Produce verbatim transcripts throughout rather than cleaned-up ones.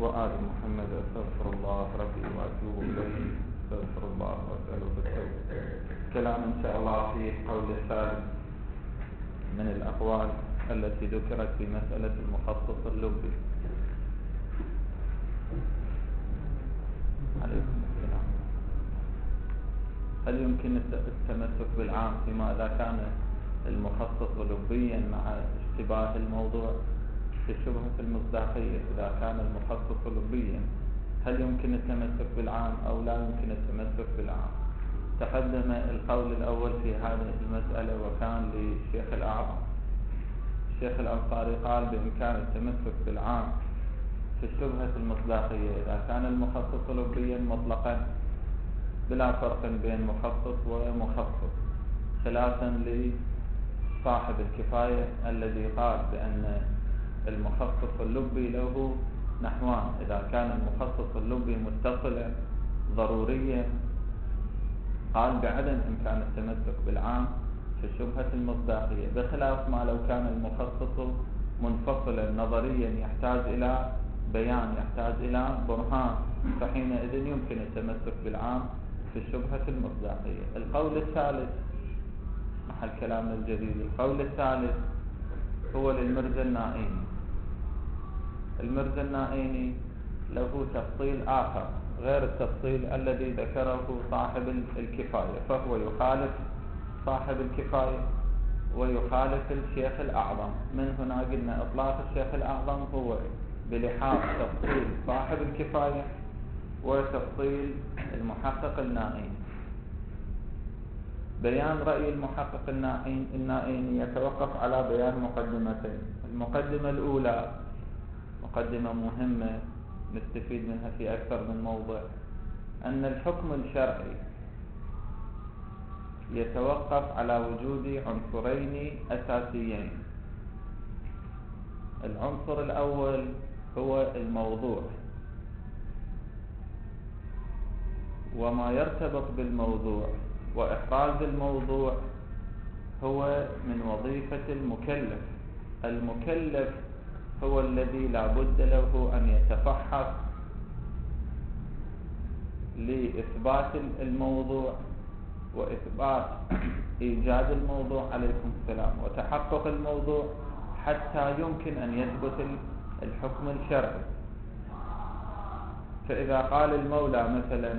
وآل محمد. أستغفر الله ربي وأتوب إليه. أستغفر الله وأسأله بالتوبة. كلام إن شاء الله في قول الثالث من الأقوال التي ذكرت في مسألة المخصص اللبي. عليكم السلام. هل يمكن التمسك بالعام فيما إذا كان المخصص لبيا مع اشتباه الموضوع في شبهة المصداقية؟ إذا كان المخصص لبيا هل يمكن التمسك بالعام أو لا يمكن التمسك بالعام؟ تقدم القول الأول في هذه المسألة وكان للشيخ الأعظم. الشيخ الأنصاري قال بإمكان التمسك بالعام في شبهة المصداقية إذا كان المخصص لبيا مطلقا بلا فرق بين مخصص ومخصص، خلافا لصاحب الكفاية الذي قال بأن المخصص اللبي له نحوان. إذا كان المخصص اللبي متصلا ضروريا قال بعدم إمكان التمسك بالعام في شبهة المصداقية، بخلاف ما لو كان المخصص منفصلا نظريا يحتاج إلى بيان، يحتاج إلى برهان، فحينئذ يمكن التمسك بالعام في شبهة المصداقية. القول الثالث محل كلامنا الجديد. القول الثالث هو للمرزا النائيني. المرزا النائيني له تفصيل آخر غير التفصيل الذي ذكره صاحب الكفاية، فهو يخالف صاحب الكفاية ويخالف الشيخ الأعظم. من هنا قلنا إطلاق الشيخ الأعظم هو بلحاظ تفصيل صاحب الكفاية وتفصيل المحقق النائيني. بيان رأي المحقق النائيني يتوقف على بيان مقدمتين. المقدمة الأولى مقدمة مهمة نستفيد منها في أكثر من موضع، أن الحكم الشرعي يتوقف على وجود عنصرين أساسيين. العنصر الأول هو الموضوع وما يرتبط بالموضوع، وإحراز الموضوع هو من وظيفة المكلف. المكلف هو الذي لا بد له أن يتفحص لإثبات الموضوع وإثبات إيجاد الموضوع عليكم السلام وتحقق الموضوع حتى يمكن أن يثبت الحكم الشرعي. فإذا قال المولى مثلا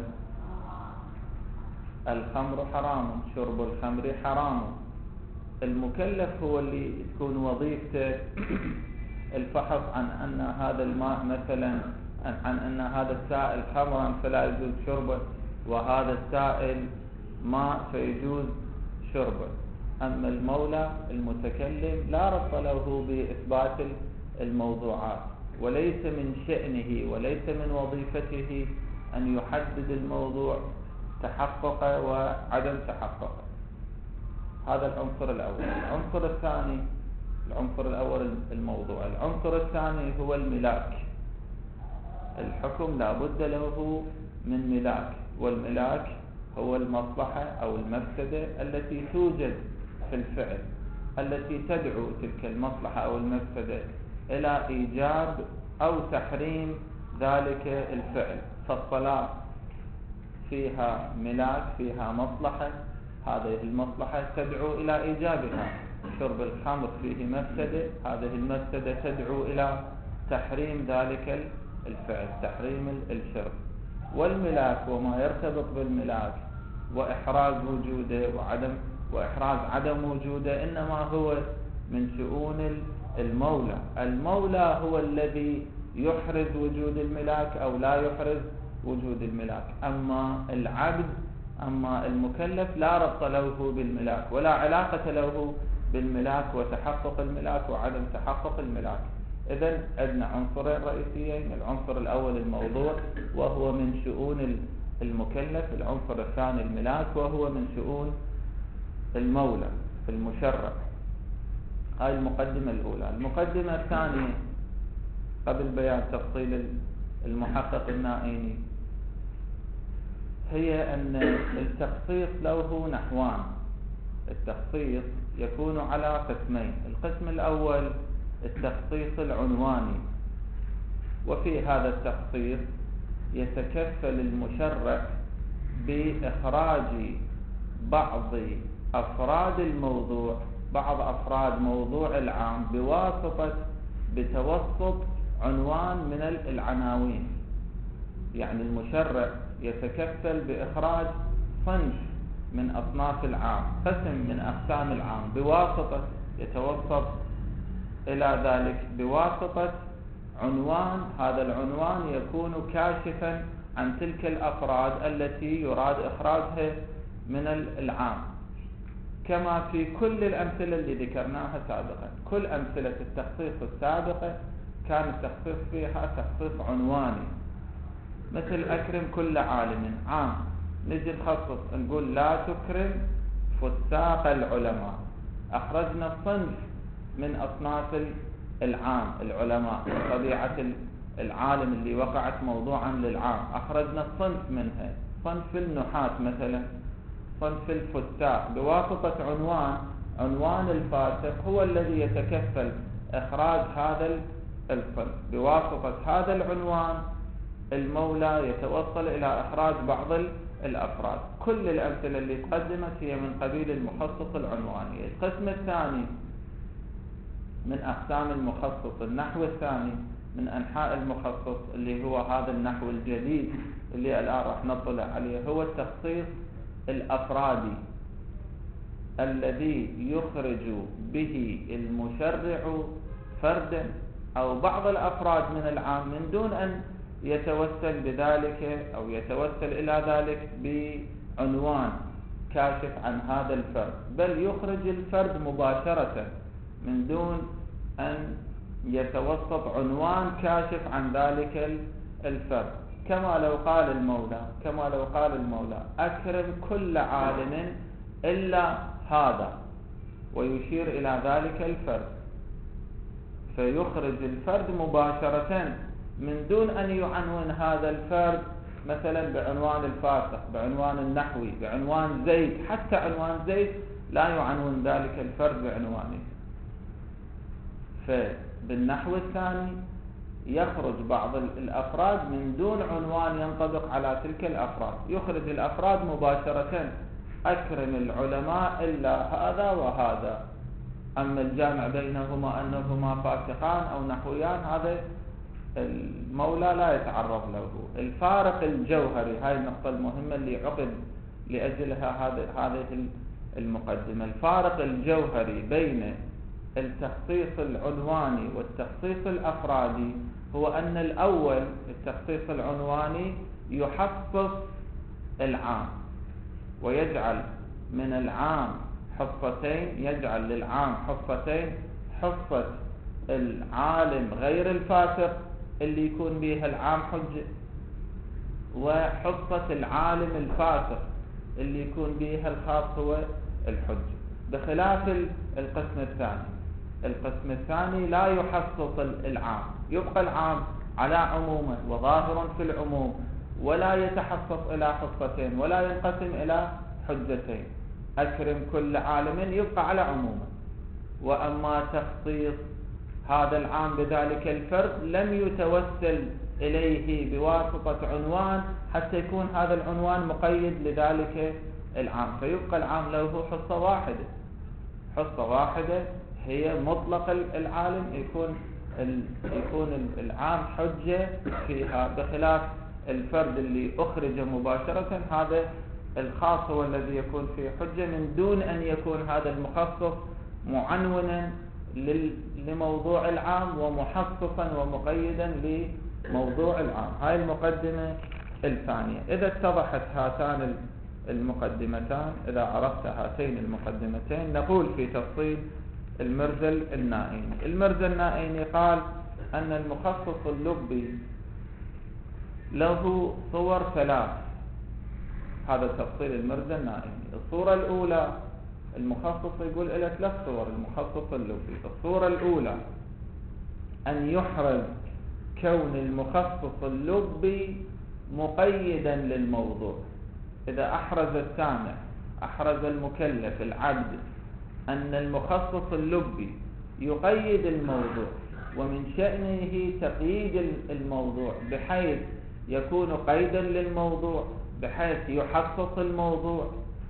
الخمر حرام، شرب الخمر حرام، المكلف هو اللي تكون وظيفته الفحص عن أن هذا الماء مثلا عن أن هذا السائل خمرا فلا يجوز شربه وهذا السائل ماء فيجوز شربه. أما المولى المتكلم لا ربط له بإثبات الموضوعات، وليس من شأنه وليس من وظيفته أن يحدد الموضوع تحققه وعدم تحققه. هذا العنصر الأول. العنصر الثاني، العنصر الأول الموضوع، العنصر الثاني هو الملاك. الحكم لا بد له من ملاك، والملاك هو المصلحة أو المفسدة التي توجد في الفعل، التي تدعو تلك المصلحة أو المفسدة إلى إيجاب أو تحريم ذلك الفعل. فالصلاة فيها ملاك، فيها مصلحة، هذه المصلحة تدعو إلى إيجابها. شرب الخمر فيه مفسدة، هذه المفسدة تدعو إلى تحريم ذلك الفعل، تحريم الشرب. والملاك وما يرتبط بالملاك وإحراز وجوده وعدم وإحراز عدم وجوده إنما هو من شؤون المولى. المولى هو الذي يحرز وجود الملاك أو لا يحرز وجود الملاك. أما العبد، أما المكلف لا ربط له بالملاك ولا علاقة له بالملاك وتحقق الملاك وعدم تحقق الملاك. إذن عندنا عنصرين رئيسيين. العنصر الأول الموضوع وهو من شؤون المكلف، العنصر الثاني الملاك وهو من شؤون المولى المشرع. هاي المقدمة الأولى. المقدمة الثانية قبل بيان تفصيل المحقق النائيني هي أن التخصيص له نحوان. التخصيص يكون على قسمين. القسم الأول التخصيص العنواني وفي هذا التخصيص يتكفل المشرع بإخراج بعض أفراد الموضوع بعض أفراد موضوع العام بواسطة بتوسط عنوان من العناوين. يعني المشرع يتكفل بإخراج صنف من أصناف العام، قسم من أقسام العام، بواسطة يتوسط إلى ذلك بواسطة عنوان. هذا العنوان يكون كاشفا عن تلك الأفراد التي يراد إخراجها من العام، كما في كل الأمثلة اللي ذكرناها سابقا. كل أمثلة التخصيص السابقة كان التخصيص فيها تخصيص عنواني، مثل أكرم كل عالم عام، نجي نخصص نقول لا تكرم فساق العلماء، أخرجنا صنف من أصناف العام العلماء، طبيعة العالم اللي وقعت موضوعا للعام، أخرجنا صنف منها، صنف النحاة مثلا، صنف الفساق، بواسطة عنوان. عنوان الفاسق هو الذي يتكفل إخراج هذا الصنف. بواسطة هذا العنوان المولى يتوصل إلى إخراج بعض الأفراد. كل الأمثلة اللي تقدمت هي من قبيل المخصص العنواني. القسم الثاني من أقسام المخصص، النحو الثاني من أنحاء المخصص، اللي هو هذا النحو الجديد اللي الآن راح نطلع عليه، هو التخصيص الأفرادي الذي يخرج به المشرع فردا أو بعض الأفراد من العام من دون أن يتوسل بذلك أو يتوسل إلى ذلك بعنوان كاشف عن هذا الفرد، بل يخرج الفرد مباشرة من دون أن يتوسط عنوان كاشف عن ذلك الفرد. كما لو قال المولى كما لو قال المولى أكرم كل عالم إلا هذا، ويشير إلى ذلك الفرد، فيخرج الفرد مباشرة من دون أن يعنون هذا الفرد مثلا بعنوان الفاسق، بعنوان النحوي، بعنوان زيد. حتى عنوان زيد لا يعنون ذلك الفرد بعنوانه. فبالنحو الثاني يخرج بعض الأفراد من دون عنوان ينطبق على تلك الأفراد، يخرج الأفراد مباشرة، أكرم العلماء إلا هذا وهذا. أما الجامع بينهما أنهما فاسقان أو نحويان، هذا المولى لا يتعرض له. الفارق الجوهري، هاي النقطة المهمة اللي عقد لأجلها هذه المقدمة، الفارق الجوهري بين التخصيص العنواني والتخصيص الأفرادي هو أن الأول التخصيص العنواني يحفظ العام ويجعل من العام حصتين، يجعل للعام حصتين: حصة العالم غير الفاسق اللي يكون بها العام حجة، وحصة العالم الفاسق اللي يكون بها الخاص هو الحجة. بخلاف القسم الثاني، القسم الثاني لا يحصص العام، يبقى العام على عمومه وظاهر في العموم، ولا يتحصص إلى حصتين ولا ينقسم إلى حجتين. أكرم كل عالم يبقى على عمومه. وأما تخصيص هذا العام بذلك الفرد لم يتوسل إليه بواسطة عنوان حتى يكون هذا العنوان مقيد لذلك العام، فيبقى العام له حصة واحدة، حصة واحدة هي مطلق العالم، يكون يكون العام حجة فيها، بخلاف الفرد اللي أخرج مباشرة هذا الخاص هو الذي يكون فيه حجة من دون أن يكون هذا المخصص معنونا لموضوع العام ومحصصا ومقيدا لموضوع العام. هاي المقدمة الثانية. إذا اتضحت هاتان المقدمتان، إذا عرفت هاتين المقدمتين، نقول في تفصيل المرزل النائيني. المرزل النائيني قال أن المخصص اللبي له صور ثلاث. هذا تفصيل المرزل النائيني. الصورة الأولى، المخصص يقول إلى ثلاث صور المخصص اللبي. الصورة الأولى أن يحرز كون المخصص اللبي مقيدا للموضوع. إذا أحرز السامع، أحرز المكلف العبد أن المخصص اللبي يقيد الموضوع، ومن شأنه تقييد الموضوع بحيث يكون قيدا للموضوع، بحيث يحقق الموضوع.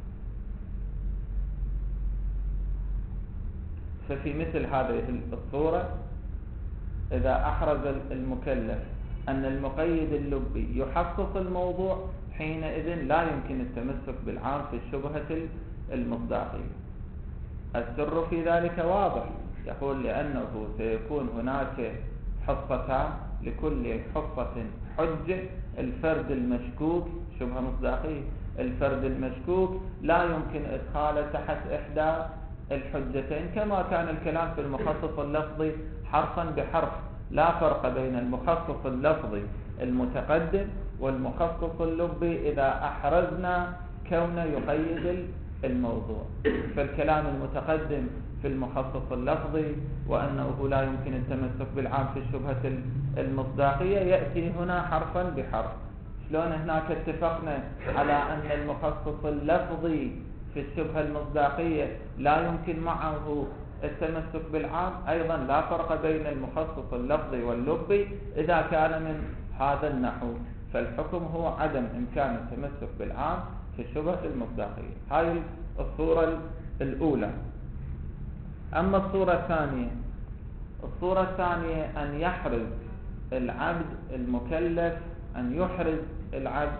ففي مثل هذه الصورة إذا أحرز المكلف أن المقيد اللبي يحقق الموضوع، حينئذ لا يمكن التمسك بالعام في الشبهة المصداقية. السر في ذلك واضح، يقول لأنه سيكون هناك حصتان، لكل حصة حجة. الفرد المشكوك شبهة مصداقية، الفرد المشكوك لا يمكن إدخاله تحت إحدى الحجتين، كما كان الكلام في المخصص اللفظي حرفا بحرف. لا فرق بين المخصص اللفظي المتقدم والمخصص اللبي إذا أحرزنا كونه يقيد الموضوع. فالكلام المتقدم في المخصص اللفظي وأنه لا يمكن التمسك بالعام في الشبهة المصداقية يأتي هنا حرفا بحرف. شلون هناك اتفقنا على أن المخصص اللفظي في الشبهة المصداقية لا يمكن معه التمسك بالعام، أيضا لا فرق بين المخصص اللفظي واللبي إذا كان من هذا النحو. فالحكم هو عدم إمكان التمسك بالعام في الشبهة المصداقية. هاي الصورة الأولى. أما الصورة الثانية، الصورة الثانية أن يحرز العبد المكلف، أن يحرز العبد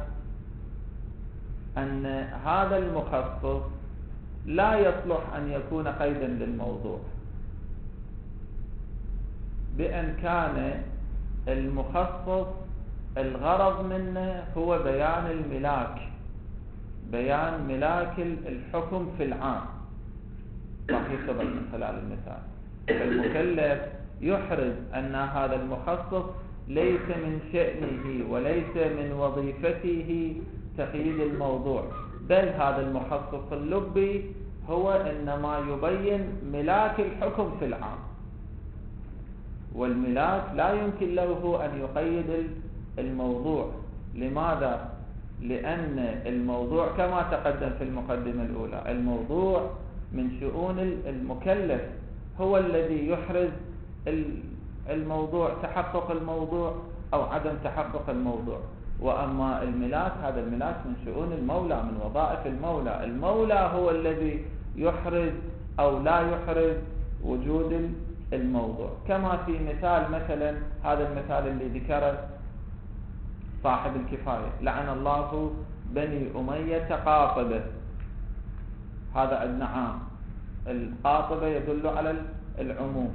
أن هذا المخصص لا يصلح أن يكون قيدا للموضوع، بأن كان المخصص الغرض منه هو بيان الملاك، بيان ملاك الحكم في العام. راح يصبر من خلال المثال. فالمكلف يحرز أن هذا المخصص ليس من شأنه وليس من وظيفته تقييد الموضوع، بل هذا المخصص اللبي هو إنما يبين ملاك الحكم في العام، والملاك لا يمكن له أن يقيد الموضوع. لماذا؟ لأن الموضوع كما تقدم في المقدمة الأولى، الموضوع من شؤون المكلف، هو الذي يحرز الموضوع، تحقق الموضوع أو عدم تحقق الموضوع. وأما الملاك، هذا الملاك من شؤون المولى، من وظائف المولى. المولى هو الذي يحرز أو لا يحرز وجود الموضوع. كما في مثال مثلا هذا المثال اللي ذكره صاحب الكفاية: لعن الله بني أمية قاطبة. هذا عندنا عام، القاطبة يدل على العموم.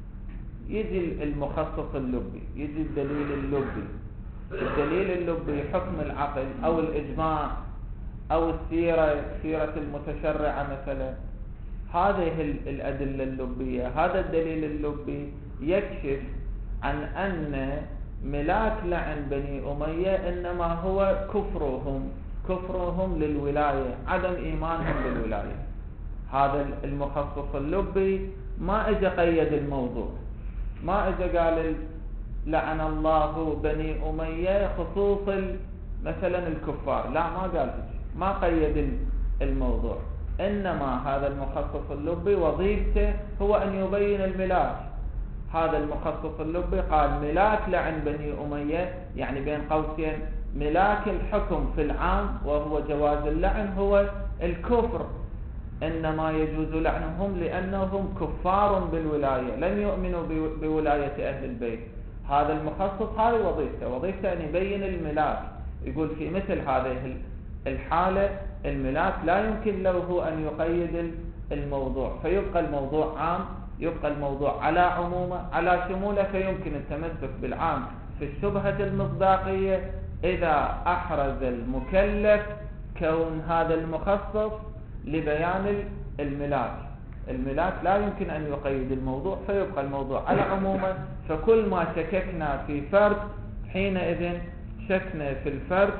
يجي المخصص اللبي، يجي الدليل اللبي. الدليل اللبي حكم العقل أو الإجماع أو السيرة، سيرة المتشرعة مثلا. هذه الأدلة اللبية، هذا الدليل اللبي يكشف عن أن ملاك لعن بني أمية إنما هو كفرهم، كفرهم للولاية، عدم إيمانهم بالولاية. هذا المخصص اللبي ما اجى قيد الموضوع، ما اجى قال لعن الله بني أمية خصوص مثلا الكفار، لا ما قال شيء، ما قيد الموضوع. إنما هذا المخصص اللبي وظيفته هو أن يبين الملاك. هذا المخصص اللبي قال ملاك لعن بني أمية، يعني بين قوسين ملاك الحكم في العام وهو جواز اللعن هو الكفر، إنما يجوز لعنهم لأنهم كفار بالولاية، لم يؤمنوا بولاية أهل البيت. هذا المخصص هذه وظيفته، وظيفته أن يبين الملاك. يقول في مثل هذه الحالة الملاك لا يمكن له أن يقيد الموضوع، فيبقى الموضوع عام، يبقى الموضوع على عمومه على شموله، فيمكن التمسك بالعام في الشبهة المصداقية إذا أحرز المكلف كون هذا المخصص لبيان الملاك. الملاك لا يمكن أن يقيد الموضوع، فيبقى الموضوع على عمومه. فكل ما شككنا في فرد حينئذ شكنا في الفرد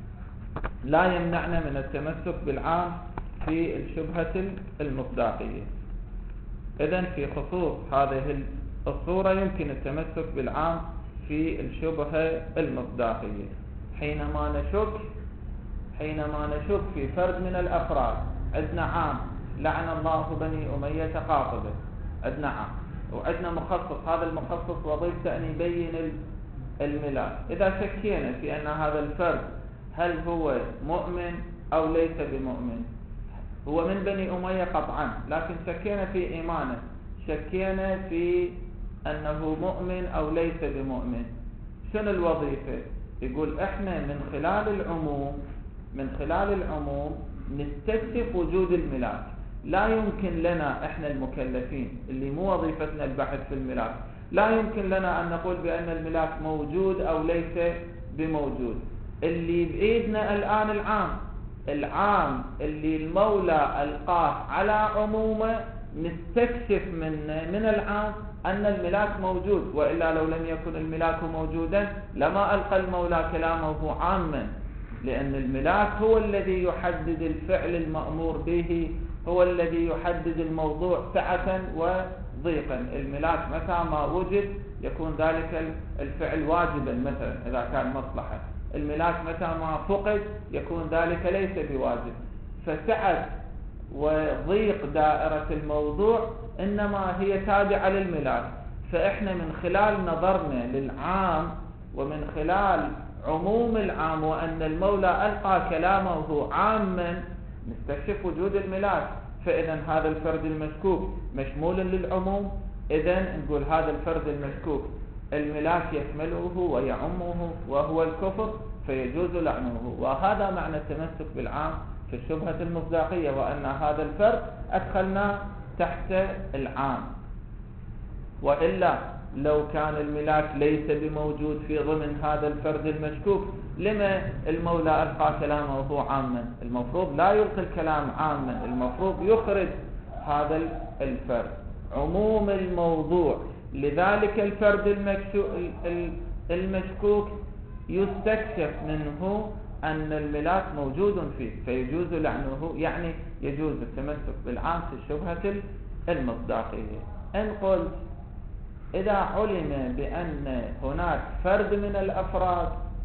لا يمنعنا من التمسك بالعام في الشبهة المصداقية. إذن في خصوص هذه الصورة يمكن التمسك بالعام في الشبهة المصداقية. حينما نشك حينما نشك في فرد من الأفراد، عندنا عام لعن الله بني أمية قاطبة، عندنا عام، وعندنا مخصص، هذا المخصص وظيفته أن يبين الملاك. إذا شكينا في أن هذا الفرد هل هو مؤمن أو ليس بمؤمن، هو من بني أمية قطعا، لكن شكينا في إيمانه، شكينا في أنه مؤمن أو ليس بمؤمن، شنو الوظيفة؟ يقول إحنا من خلال العموم من خلال العموم نستكشف وجود الملاك. لا يمكن لنا إحنا المكلفين اللي مو وظيفتنا البحث في الملاك، لا يمكن لنا أن نقول بأن الملاك موجود أو ليس بموجود. اللي بإيدنا الآن العام العام اللي المولى ألقاه على عمومه، نستكشف من من العام أن الملاك موجود، وإلا لو لم يكن الملاك موجودا لما ألقى المولى كلامه عاما، لأن الملاك هو الذي يحدد الفعل المأمور به، هو الذي يحدد الموضوع سعة وضيقا. الملاك متى ما وجد يكون ذلك الفعل واجبا، مثلا إذا كان مصلحة. الملاك متى ما فقد يكون ذلك ليس بواجب. فسعة وضيق دائرة الموضوع إنما هي تابعة للملاك. فإحنا من خلال نظرنا للعام ومن خلال عموم العام وأن المولى ألقى كلامه عاما نستكشف وجود الملاك. فإذا هذا الفرد المشكوك مشمول للعموم، إذن نقول هذا الفرد المشكوك الملاك يشمله ويعمه وهو الكفر، فيجوز لعنه. وهذا معنى التمسك بالعام في الشبهة المصداقية، وأن هذا الفرد أدخلنا تحت العام. وإلا لو كان الملاك ليس بموجود في ضمن هذا الفرد المشكوك، لما المولى ألقى كلامه عاما؟ المفروض لا يلقي الكلام عاما، المفروض يخرج هذا الفرد عموم الموضوع. لذلك الفرد المشكوك يستكشف منه أن الملاك موجود فيه، فيجوز لعنه، يعني يجوز التمسك بالعام في الشبهة المصداقية. إن قلت إذا علم بأن هناك فرد من الأفراد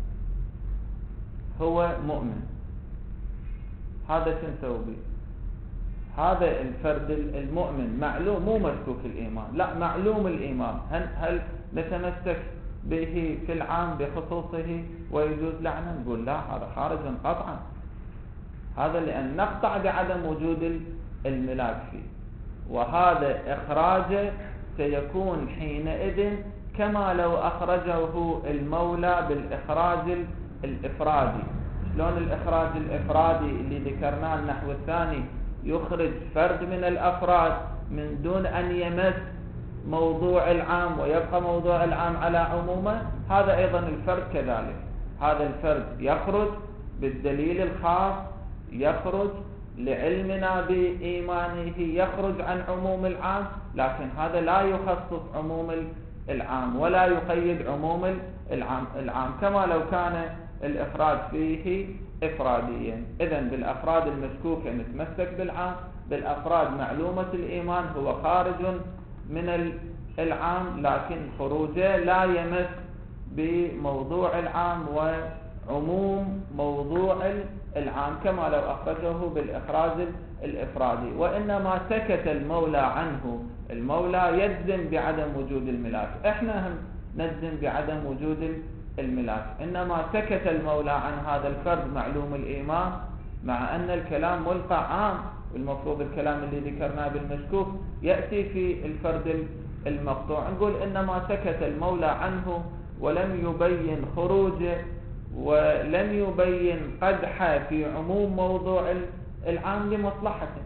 هو مؤمن، هذا شنسوي به؟ هذا الفرد المؤمن معلوم، مو مشكوك الإيمان، لا معلوم الإيمان، هل, هل نتمسك به في العام بخصوصه ويجوز لعنه؟ نقول لا، هذا خارج قطعا، هذا لأن نقطع بعدم وجود الملاك فيه. وهذا إخراجه سيكون حينئذ كما لو أخرجه المولى بالإخراج الإفرادي. شلون الإخراج الإفرادي اللي ذكرناه النحو الثاني؟ يخرج فرد من الأفراد من دون أن يمس موضوع العام ويبقى موضوع العام على عمومه. هذا أيضا الفرد كذلك، هذا الفرد يخرج بالدليل الخاص، يخرج لعلمنا بإيمانه، يخرج عن عموم العام، لكن هذا لا يخصص عموم العام ولا يقيد عموم العام, العام كما لو كان الإخراج فيه إفراديا. إذن بالأفراد المشكوكة نتمسك بالعام، بالأفراد معلومة الإيمان هو خارج من العام، لكن خروجه لا يمس بموضوع العام وعموم موضوع العام كما لو أخرجه بالإخراج الإفرادي. وإنما سكت المولى عنه، المولى يجزم بعدم وجود الملاك، إحنا هم نجزم بعدم وجود الملاك، إنما سكت المولى عن هذا الفرد معلوم الإيمان، مع أن الكلام ملقى عام، والمفروض الكلام اللي ذكرناه بالمشكوك يأتي في الفرد المقطوع. نقول إنما سكت المولى عنه ولم يبين خروجه ولم يبين قدحه في عموم موضوع العام لمصلحته.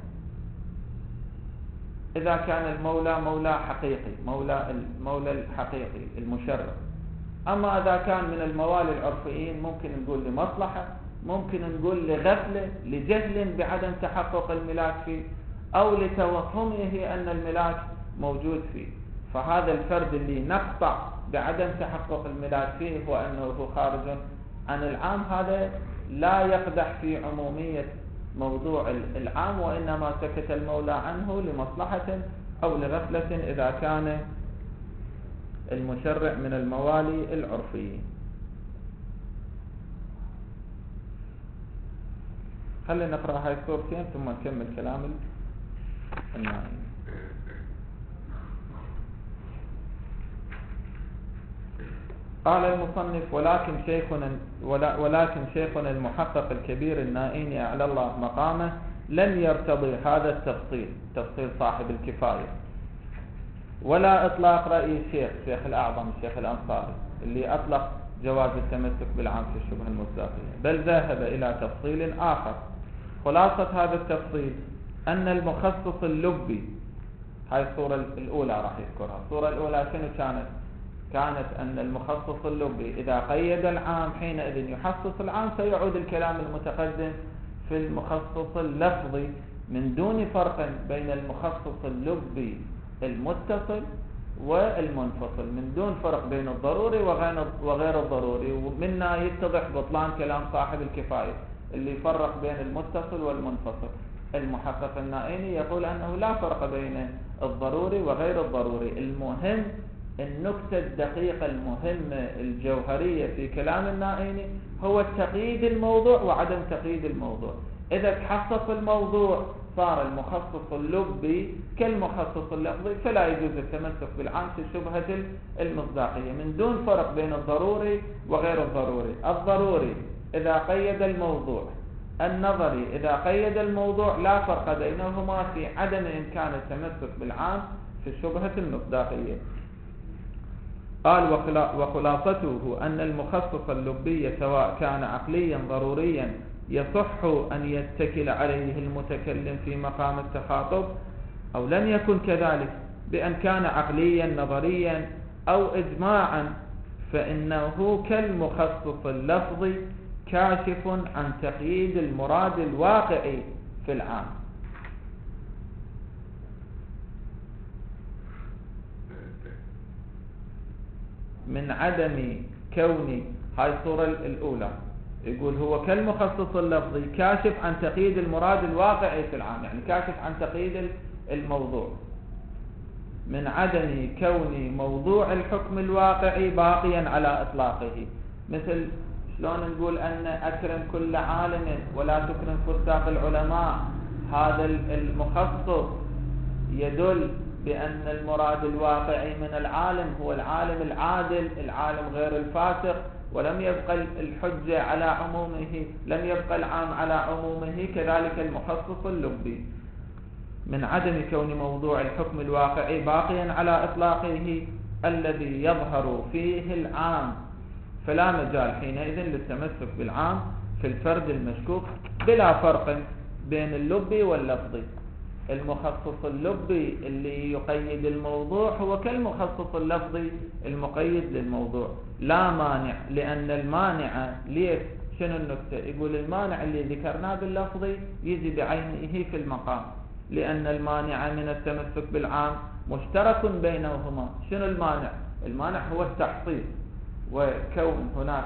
إذا كان المولى مولى حقيقي، مولى المولى الحقيقي المشرع. أما إذا كان من الموالي العرفيين ممكن نقول لمصلحة، ممكن نقول لغفلة، لجهل بعدم تحقق الملاك فيه، أو لتوهمه أن الملاك موجود فيه. فهذا الفرد اللي نقطع بعدم تحقق الملاك فيه وأنه خارج عن العام، هذا لا يقدح في عمومية موضوع العام، وإنما سكت المولى عنه لمصلحة أو لغفلة إذا كان المشرع من الموالي العرفيين. خلينا نقرأ هاي الصورتين ثم نكمل كلام المعنى. قال المصنف: ولكن شيخنا ولا ولكن شيخنا المحقق الكبير النائيني أعلى الله مقامه لم يرتضي هذا التفصيل، تفصيل صاحب الكفاية، ولا إطلاق رأي الشيخ شيخ الأعظم الشيخ الأنصاري اللي أطلق جواز التمسك بالعام في الشبهة المصداقية، بل ذهب إلى تفصيل آخر. خلاصة هذا التفصيل أن المخصص اللبي، هاي الصورة الأولى راح يذكرها. الصورة الأولى شنو كانت؟ كانت أن المخصص اللبي إذا قيد العام حينئذ يحصص العام، سيعود الكلام المتقدم في المخصص اللفظي من دون فرق بين المخصص اللبي المتصل والمنفصل، من دون فرق بين الضروري وغير الضروري، ومنا يتضح بطلان كلام صاحب الكفاية اللي فرق بين المتصل والمنفصل. المحقق النائيني يقول أنه لا فرق بين الضروري وغير الضروري، المهم النكتة الدقيقة المهمة الجوهرية في كلام النائيني هو تقييد الموضوع وعدم تقييد الموضوع. إذا تحقق الموضوع صار المخصص اللبي كالمخصص اللفظي، فلا يجوز التمسك بالعام في شبهة المصداقية من دون فرق بين الضروري وغير الضروري. الضروري إذا قيد الموضوع، النظري إذا قيد الموضوع، لا فرق بينهما في عدم إمكان التمسك بالعام في شبهة المصداقية. قال: وخلاصته أن المخصص اللبي سواء كان عقليا ضروريا يصح أن يتكل عليه المتكلم في مقام التخاطب، أو لم يكن كذلك بأن كان عقليا نظريا أو إجماعا، فإنه كالمخصص اللفظي كاشف عن تقييد المراد الواقعي في العام. من عدم كون، هاي الصورة الأولى، يقول هو كالمخصص اللفظي كاشف عن تقييد المراد الواقعي في العام، يعني كاشف عن تقييد الموضوع، من عدم كون موضوع الحكم الواقعي باقيا على إطلاقه. مثل شلون نقول أن أكرم كل عالم ولا تكرم فساق العلماء، هذا المخصص يدل بأن المراد الواقعي من العالم هو العالم العادل، العالم غير الفاسق، ولم يبقى الحجة على عمومه، لم يبقى العام على عمومه. كذلك المخصص اللبي من عدم كون موضوع الحكم الواقعي باقيا على إطلاقه الذي يظهر فيه العام، فلا مجال حينئذ للتمسك بالعام في الفرد المشكوك بلا فرق بين اللبي واللفظي. المخصص اللبي اللي يقيد الموضوع هو كالمخصص اللفظي المقيد للموضوع، لا مانع، لأن المانع ليش؟ شنو النكتة؟ يقول المانع اللي ذكرناه باللفظي يجي بعينه في المقام، لأن المانع من التمسك بالعام مشترك بينهما. شنو المانع؟ المانع هو التحصيل، وكون هناك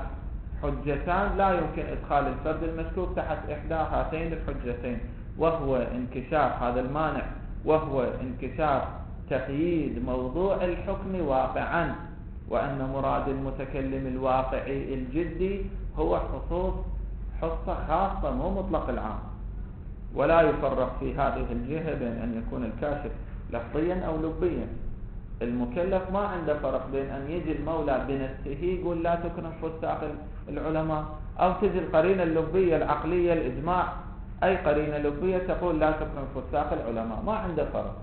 حجتان لا يمكن إدخال الفرد المشكوك تحت إحدى هاتين الحجتين، وهو انكشاف هذا المانع، وهو انكشاف تقييد موضوع الحكم واقعا، وأن مراد المتكلم الواقعي الجدي هو خصوص حصة خاصة مو مطلق العام. ولا يفرق في هذه الجهة بين أن يكون الكاشف لفظيا أو لبيا. المكلف ما عنده فرق بين أن يجي المولى بنفسه يقول لا تكرم فساق العلماء، أو تجي القرينة اللبية العقلية الإجماع، أي قرينة لبية تقول لا تكرم فساق العلماء، ما عنده فرق،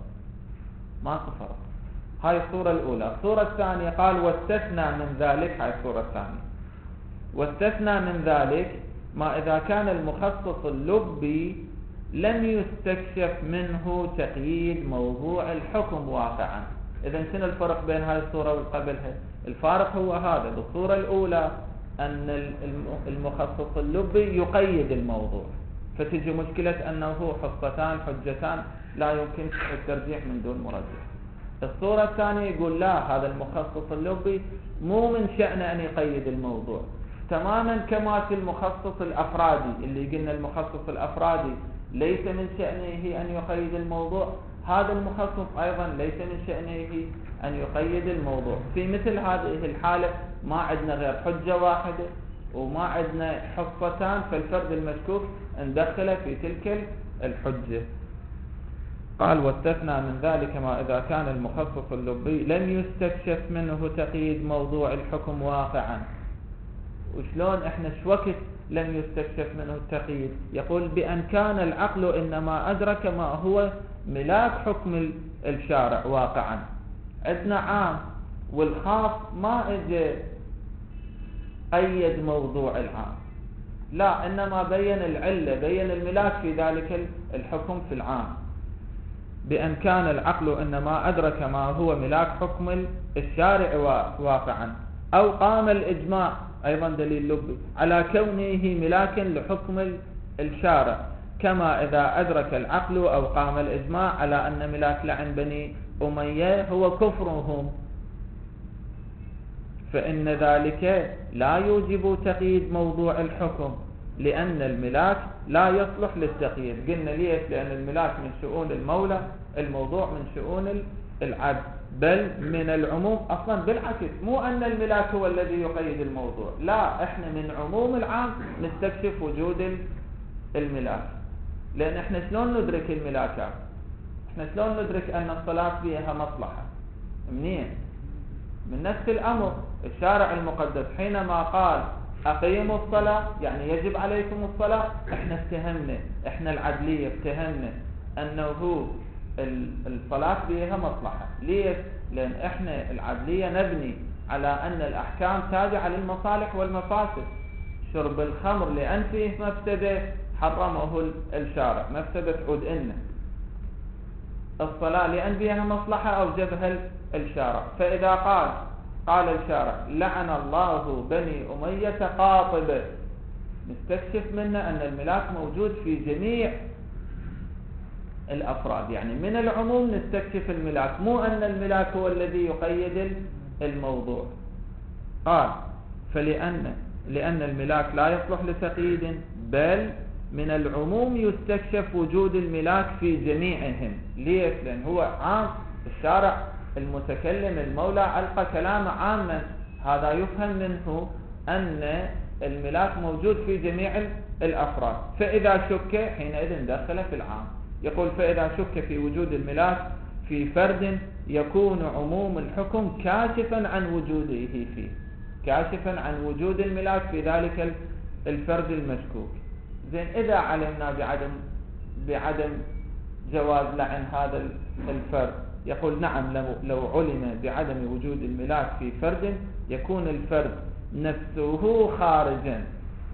ماكو فرق. هاي الصورة الأولى. الصورة الثانية قال: واستثنى من ذلك، هاي الصورة الثانية، واستثنى من ذلك ما إذا كان المخصص اللبي لم يستكشف منه تقييد موضوع الحكم واقعا. إذن شنو الفرق بين هذه الصورة والقبلها؟ الفارق هو هذا. بالصورة الأولى أن المخصص اللبي يقيد الموضوع، فتجي مشكلة أنه حصتان حجتان لا يمكن الترجيح من دون مرجح. الصورة الثانية يقول لا، هذا المخصص اللبي مو من شأنه أن يقيد الموضوع، تماما كما في المخصص الأفرادي اللي قلنا المخصص الأفرادي ليس من شأنه أن يقيد الموضوع، هذا المخصص أيضا ليس من شأنه أن يقيد الموضوع. في مثل هذه الحالة ما عندنا غير حجة واحدة وما عندنا حصتان، فالفرد المشكوك ندخله في تلك الحجة. قال واستثنى من ذلك ما إذا كان المخصص اللبي لم يستكشف منه تقييد موضوع الحكم واقعا. وشلون احنا شوكت لم يستكشف منه التقييد؟ يقول بأن كان العقل إنما أدرك ما هو ملاك حكم الشارع واقعا. عندنا عام والخاص ما اجى أيد موضوع العام، لا، إنما بين العلة، بين الملاك في ذلك الحكم في العام. بأن كان العقل إنما أدرك ما هو ملاك حكم الشارع واقعا، أو قام الإجماع، أيضا دليل لبي، على كونه ملاكا لحكم الشارع، كما إذا أدرك العقل أو قام الإجماع على أن ملاك لعن بني أمية هو كفرهم، فإن ذلك لا يوجب تقييد موضوع الحكم، لأن الملاك لا يصلح للتقييد. قلنا ليش؟ لأن الملاك من شؤون المولى، الموضوع من شؤون العبد، بل من العموم. أصلا بالعكس، مو أن الملاك هو الذي يقيد الموضوع، لا، إحنا من عموم العام نستكشف وجود الملاك. لأن إحنا شلون ندرك الملاكات؟ إحنا شلون ندرك أن الصلاة فيها مصلحة؟ منين؟ من نفس الأمر. الشارع المقدس حينما قال أقيموا الصلاة، يعني يجب عليكم الصلاة، إحنا اتهمنا، إحنا العدلية اتهمنا أنه الصلاة فيها مصلحة. ليش؟ لأن إحنا العدلية نبني على أن الأحكام تابعة للمصالح والمفاسد. شرب الخمر لأن فيه مفسدة حرمه الشارع، مفسدة تعود إلنا. الصلاة لأن فيها مصلحة أوجبها الشارع. فإذا قال قال الشارع لعن الله بني أمية قاطبة، نستكشف منه أن الملاك موجود في جميع الأفراد، يعني من العموم نستكشف الملاك، مو أن الملاك هو الذي يقيد الموضوع. قال فلأن لأن الملاك لا يصلح لتقييد، بل من العموم يستكشف وجود الملاك في جميعهم. ليش؟ لأن هو عام. الشارع المتكلم المولى ألقى كلام عاما، هذا يفهم منه أن الملاك موجود في جميع الأفراد. فإذا شك حينئذ دخل في العام. يقول فإذا شك في وجود الملاك في فرد يكون عموم الحكم كاشفا عن وجوده فيه، كاشفا عن وجود الملاك في ذلك الفرد المشكوك. زين، إذا علمنا بعدم بعدم جواز لعن هذا الفرد، يقول نعم، لو, لو علم بعدم وجود الملاك في فرد يكون الفرد نفسه خارجا،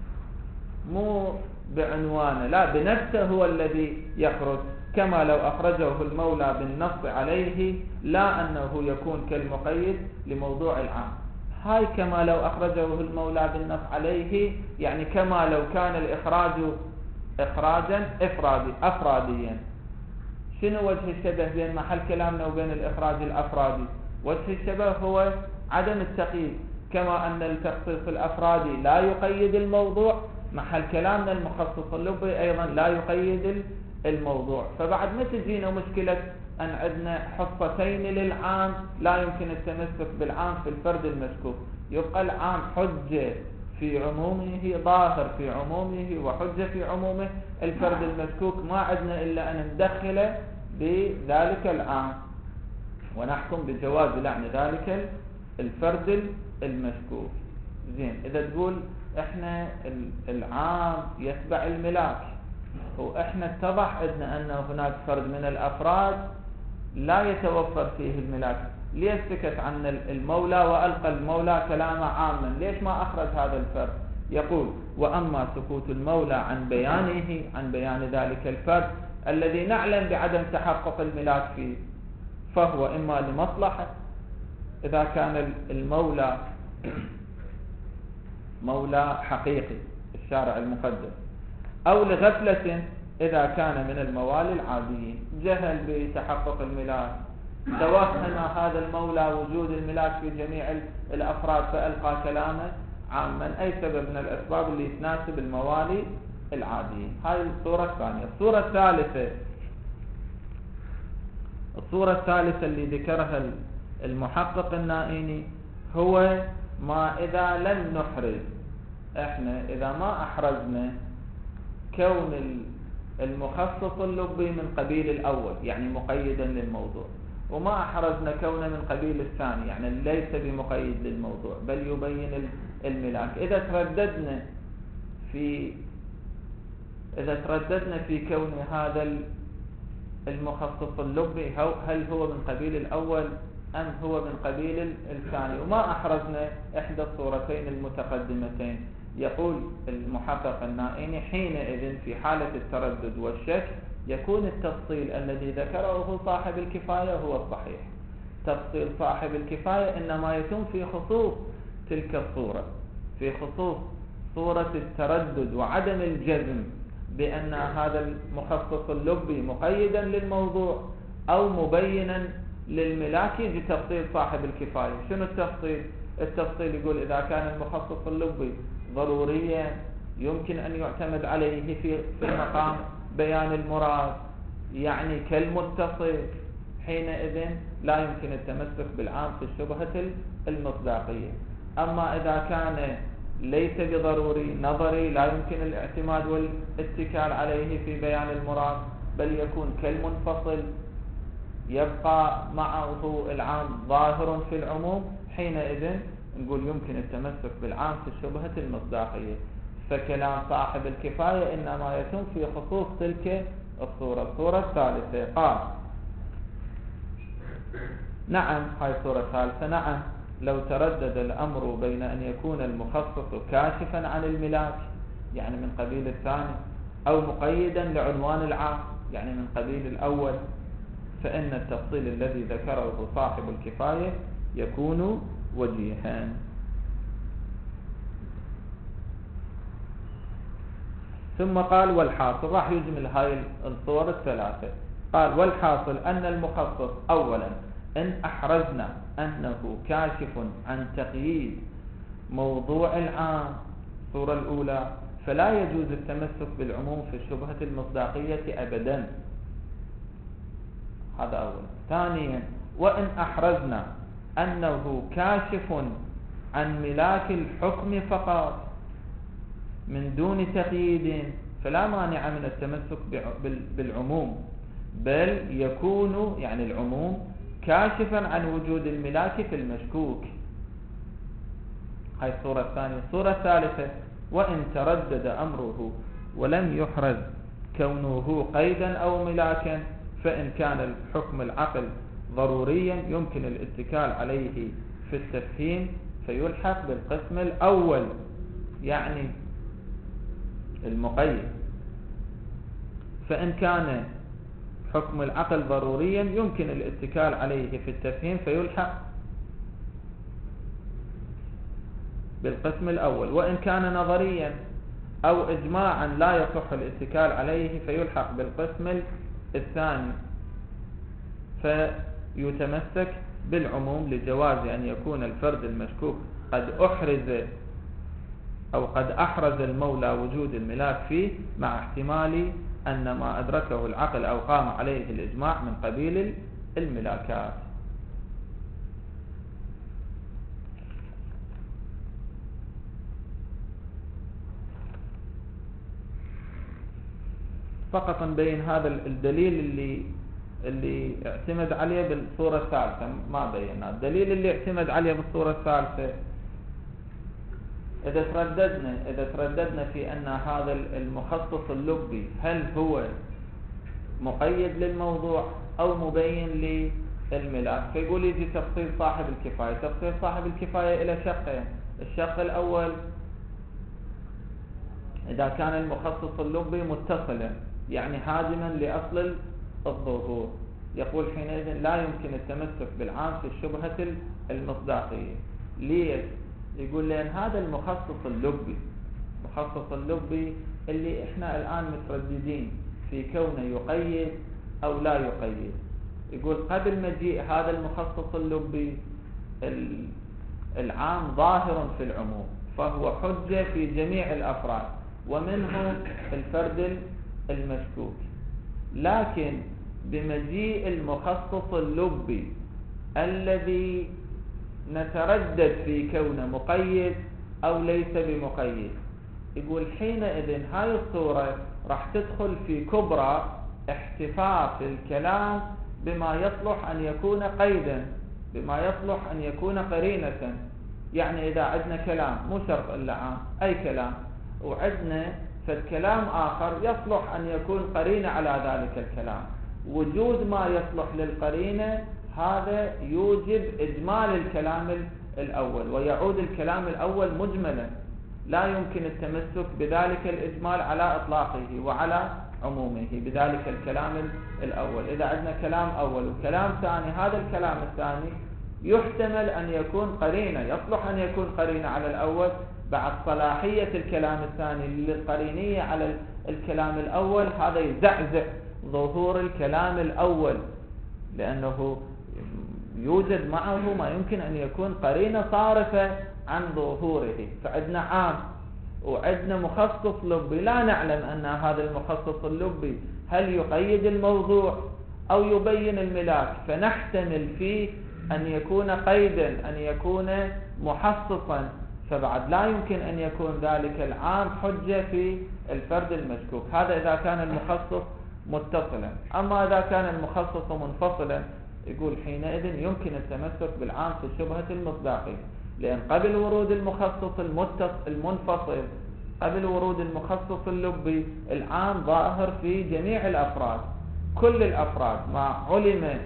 مو بعنوانه، لا، بنفسه هو الذي يخرج، كما لو أخرجه المولى بالنص عليه، لا أنه يكون كالمقيد لموضوع العام. هاي كما لو أخرجه المولى بالنص عليه، يعني كما لو كان الإخراج إخراجا إفرادي أفراديا. شنو وجه الشبه بين محل كلامنا وبين الإخراج الأفرادي؟ وجه الشبه هو عدم التقييد، كما أن التخصيص الأفرادي لا يقيد الموضوع، محل كلامنا المخصص اللبي أيضا لا يقيد الموضوع. فبعد ما تجينا مشكلة أن عندنا حصتين للعام لا يمكن التمسك بالعام في الفرد المشكوك، يبقى العام حجة في عمومه، ظاهر في عمومه وحجة في عمومه. الفرد المشكوك ما عندنا إلا أن ندخله بذلك العام ونحكم بجواز لعن ذلك الفرد المشكوك. زين، إذا تقول إحنا العام يتبع الملاك، وإحنا اتضح عندنا أن هناك فرد من الأفراد لا يتوفر فيه الملاك، ليش سكت عن المولى وألقى المولى كلام عاما؟ ليش ما أخرج هذا الفرد؟ يقول وأما سكوت المولى عن بيانه عن بيان ذلك الفرد الذي نعلم بعدم تحقق الملاك فيه، فهو إما لمصلحة إذا كان المولى مولى حقيقي الشارع المقدس، أو لغفلة إذا كان من الموالي العاديين، جهل بتحقق الملاك، توهم هذا المولى وجود الملاك في جميع الأفراد فألقى كلامه عاما، أي سبب من الأسباب اللي تناسب الموالي العاديين. هذه الصورة الثانية. الصورة الثالثة الصورة الثالثة اللي ذكرها المحقق النائيني هو ما إذا لم نحرز. إحنا إذا ما أحرزنا كون المخصص اللبي من قبيل الأول يعني مقيدا للموضوع، وما أحرزنا كونه من قبيل الثاني يعني ليس بمقيد للموضوع بل يبين الملاك. إذا ترددنا في إذا ترددنا في كون هذا المخصص اللبي هل هو من قبيل الأول أم هو من قبيل الثاني، وما أحرزنا إحدى الصورتين المتقدمتين. يقول المحقق النائيني حينئذ في حالة التردد والشك يكون التفصيل الذي ذكره صاحب الكفاية هو الصحيح. تفصيل صاحب الكفاية إنما يكون في خصوص تلك الصورة، في خصوص صورة التردد وعدم الجزم بأن هذا المخصص اللبي مقيدا للموضوع أو مبينا للملاك. يجي تفصيل صاحب الكفاية. شنو التفصيل؟ التفصيل يقول إذا كان المخصص اللبي ضروريا يمكن أن يعتمد عليه في في مقام بيان المراد يعني كالمتصل، حينئذ لا يمكن التمسك بالعام في الشبهة المصداقية. أما إذا كان ليس بضروري نظري لا يمكن الاعتماد والاتكال عليه في بيان المراد بل يكون كالمنفصل يبقى معه العام ظاهر في العموم، حينئذ نقول يمكن التمسك بالعام في الشبهة المصداقية. فكلام صاحب الكفاية إنما يتم في خصوص تلك الصورة. الصورة الثالثة قال نعم، هاي الصورة الثالثة نعم لو تردد الأمر بين أن يكون المخصص كاشفا عن الملاك يعني من قبيل الثاني أو مقيدا لعنوان العام يعني من قبيل الأول، فإن التفصيل الذي ذكره صاحب الكفاية يكون وجيها. ثم قال والحاصل، راح يجمل هاي الصور الثلاثة. قال والحاصل أن المخصص أولا إن أحرزنا أنه كاشف عن تقييد موضوع العام الصورة الأولى فلا يجوز التمسك بالعموم في الشبهة المصداقية أبدا. هذا أولا. ثانيا وإن أحرزنا أنه كاشف عن ملاك الحكم فقط من دون تقييد فلا مانع من التمسك بالعموم بل يكون يعني العموم كاشفا عن وجود الملاك في المشكوك. هاي الصورة الثانية. الصورة الثالثة وإن تردد أمره ولم يحرز كونه قيدا أو ملاكا فإن كان الحكم العقل ضروريا يمكن الاتكال عليه في التفهيم فيلحق بالقسم الأول يعني المقيد. فإن كان حكم العقل ضروريا يمكن الاتكال عليه في التفهيم فيلحق بالقسم الأول. وإن كان نظريا أو إجماعا لا يصح الاتكال عليه فيلحق بالقسم الثاني فيتمسك بالعموم لجواز أن يكون الفرد المشكوك قد أحرز أو قد أحرز المولى وجود الملاك فيه مع احتمال أن ما أدركه العقل أو قام عليه الإجماع من قبيل الملاكات. فقط نبين هذا الدليل اللي اللي اعتمد عليه بالصورة الثالثة ما بينا. الدليل اللي اعتمد عليه بالصورة الثالثة إذا ترددنا إذا ترددنا في أن هذا المخصص اللبي هل هو مقيد للموضوع أو مبين للملاك، فيقول يجي تفصيل صاحب الكفاية. تفصيل صاحب الكفاية إلى شقين. الشق الأول إذا كان المخصص اللبي متصلا يعني هاجما لأصل الظهور يقول حينئذ لا يمكن التمسك بالعام في الشبهة المصداقية. ليش؟ يقول لأن هذا المخصص اللبي مخصص اللبي اللي احنا الآن مترددين في كونه يقيد أو لا يقيد. يقول قبل مجيء هذا المخصص اللبي العام ظاهر في العموم فهو حجة في جميع الأفراد ومنه الفرد المشكوك. لكن بمجيء المخصص اللبي الذي نتردد في كونه مقيد أو ليس بمقيد يقول حينئذ هاي الصورة راح تدخل في كبرى احتفاظ الكلام بما يصلح أن يكون قيدا، بما يصلح أن يكون قرينة. يعني إذا عندنا كلام مو شرط إلا عام، أي كلام، وعندنا فالكلام آخر يصلح أن يكون قرينة على ذلك الكلام، وجود ما يصلح للقرينة هذا يوجب إجمال الكلام الأول، ويعود الكلام الأول مجملا، لا يمكن التمسك بذلك الإجمال على إطلاقه وعلى عمومه بذلك الكلام الأول. إذا عندنا كلام أول وكلام ثاني، هذا الكلام الثاني يحتمل أن يكون قرينة، يصلح أن يكون قرينة على الأول بعد صلاحية الكلام الثاني للقرينية على الكلام الأول. هذا يزعزع ظهور الكلام الأول، لأنه يوجد معه ما يمكن أن يكون قرينة صارفة عن ظهوره. فعندنا عام وعندنا مخصص لبي، لا نعلم أن هذا المخصص اللبي هل يقيد الموضوع أو يبين الملاك، فنحتمل فيه أن يكون قيدا، أن يكون محصصا، فبعد لا يمكن أن يكون ذلك العام حجة في الفرد المشكوك. هذا إذا كان المخصص متصلا. أما إذا كان المخصص منفصلا، يقول حينئذ يمكن التمسك بالعام في شبهة المصداقية، لأن قبل ورود المخصص المنفصل، قبل ورود المخصص اللبي، العام ظاهر في جميع الأفراد، كل الأفراد، ما علم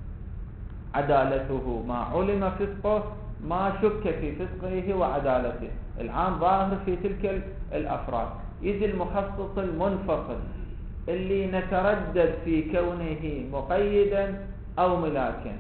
عدالته، ما علم فسقه، ما شك في فسقه وعدالته، العام ظاهر في تلك الأفراد. يجي المخصص المنفصل اللي نتردد في كونه مقيدا أو ملاكا،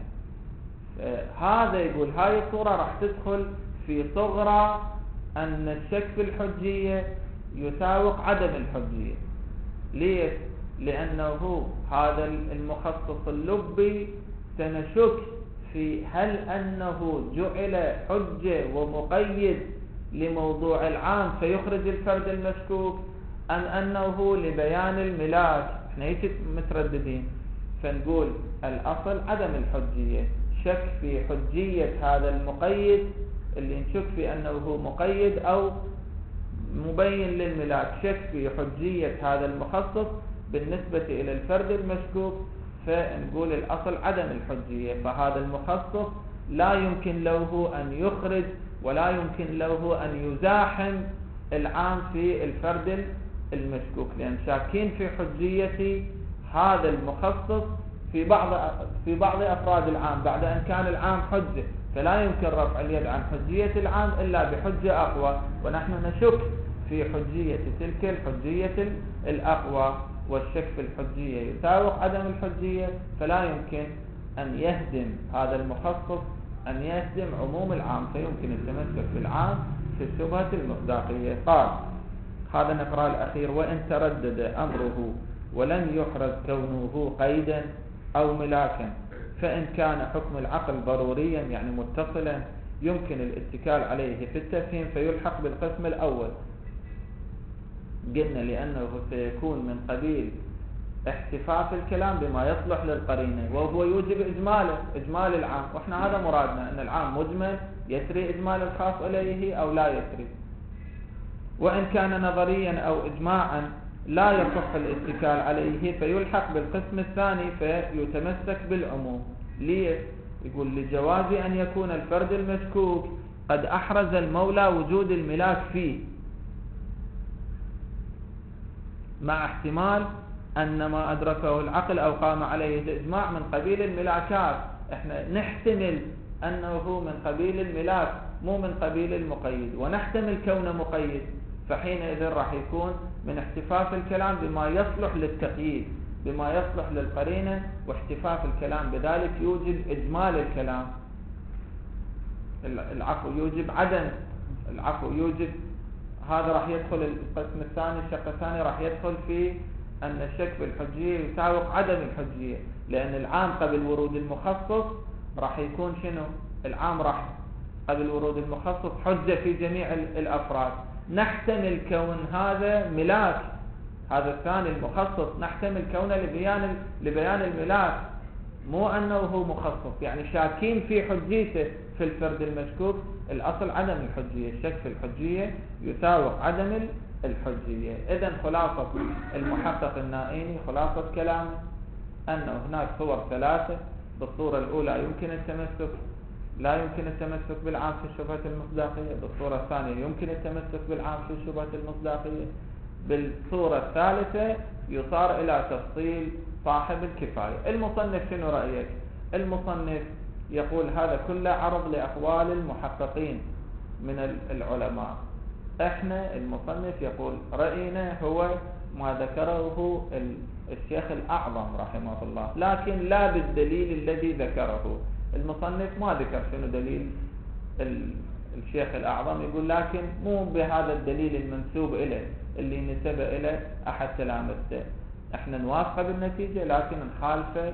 هذا يقول هاي الصورة راح تدخل في صغرى أن الشك في الحجية يساوق عدم الحجية. ليش؟ لأنه هذا المخصص اللبي سنشك في هل أنه جعل حجة ومقيد لموضوع العام فيخرج الفرد المشكوك، أم أنه لبيان الملاك. احنا هيك مترددين، فنقول الأصل عدم الحجية، شك في حجية هذا المقيد اللي نشك في أنه مقيد أو مبين للملاك، شك في حجية هذا المخصص بالنسبة إلى الفرد المشكوك، فنقول الأصل عدم الحجية. فهذا المخصص لا يمكن له أن يخرج ولا يمكن له أن يزاحم العام في الفرد المشكوك، لأن شاكين في حجية هذا المخصص في بعض في بعض أفراد العام بعد أن كان العام حجة، فلا يمكن رفع اليد عن حجية العام إلا بحجة أقوى، ونحن نشك في حجية تلك الحجية الأقوى، والشك في الحجية يساوق عدم الحجية، فلا يمكن أن يهدم هذا المخصص أن يهدم عموم العام، فيمكن التمسك بالعام في الشبهة المصداقية. قال هذا نقرأ الأخير: وإن تردد أمره ولم يحرز كونه قيدا أو ملاكا، فإن كان حكم العقل ضروريا يعني متصلا يمكن الاتكال عليه في التفهيم فيلحق بالقسم الأول. قلنا لأنه سيكون من قبيل احتفاف الكلام بما يصلح للقرينة، وهو يوجب إجماله، إجمال العام، وإحنا هذا مرادنا، أن العام مجمل يسري إجمال الخاص إليه أو لا يسري. وإن كان نظريا أو إجماعا لا يصح الاتكال عليه فيلحق بالقسم الثاني فيتمسك بالعموم. ليه؟ يقول لجواز أن يكون الفرد المشكوك قد أحرز المولى وجود الملاك فيه، مع احتمال أن ما أدركه العقل أو قام عليه الإجماع من قبيل الملاكات. احنا نحتمل أنه من قبيل الملاك مو من قبيل المقيد، ونحتمل كونه مقيد، فحينئذ راح يكون من احتفاف الكلام بما يصلح للتقييد، بما يصلح للقرينة، واحتفاف الكلام بذلك يوجب إجمال الكلام. العفو يوجب عدم، العفو يوجب، هذا راح يدخل القسم الثاني، الشق الثاني راح يدخل في أن الشك بالحجية يساوق عدم الحجية، لأن العام قبل ورود المخصص راح يكون شنو؟ العام راح قبل ورود المخصص حجة في جميع الأفراد. نحتمل كون هذا ملاك، هذا الثاني المخصص نحتمل كونه لبيان لبيان الملاك، مو أنه هو مخصص، يعني شاكين في حجيته في الفرد المشكوك. الأصل عدم الحجية، الشك في الحجية يساوق عدم الحجية. إذن خلاصة المحقق النائيني خلاصة كلامه أن هناك صور ثلاثة. بالصورة الأولى يمكن التمسك لا يمكن التمسك بالعام في الشبهة المصداقية. بالصورة الثانية يمكن التمسك بالعام في الشبهة المصداقية. بالصورة الثالثة يصار إلى تفصيل صاحب الكفاية. المصنف شنو رأيك؟ المصنف يقول هذا كله عرض لأقوال المحققين من العلماء. احنا المصنف يقول رأينا هو ما ذكره الشيخ الأعظم رحمه الله، لكن لا بالدليل الذي ذكره المصنف. ما ذكر شنو دليل الشيخ الأعظم، يقول لكن مو بهذا الدليل المنسوب إليه اللي نسب إليه أحد تلامذته. احنا نوافق بالنتيجة لكن نخالفه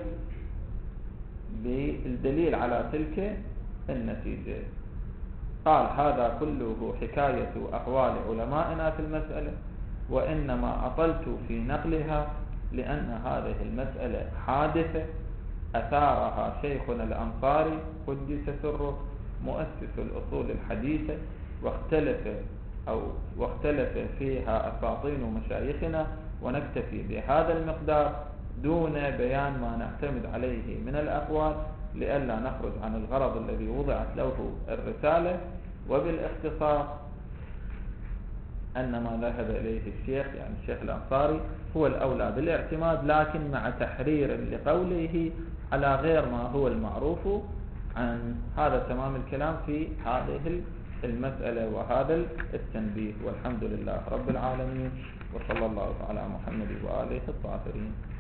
بالدليل على تلك النتيجة. قال هذا كله حكاية أقوال علمائنا في المسألة، وإنما أطلت في نقلها لأن هذه المسألة حادثة أثارها شيخنا الأنصاري قدس سره مؤسس الأصول الحديثة، واختلف أو واختلف فيها أساطين مشايخنا، ونكتفي بهذا المقدار دون بيان ما نعتمد عليه من الأقوال لئلا نخرج عن الغرض الذي وضعت له الرسالة. وبالاختصار أن ما ذهب إليه الشيخ يعني الشيخ الأنصاري هو الأولى بالاعتماد، لكن مع تحرير لقوله على غير ما هو المعروف عن هذا. تمام الكلام في هذه المسألة وهذا التنبيه. والحمد لله رب العالمين، وصلى الله على محمد وآله الطاهرين.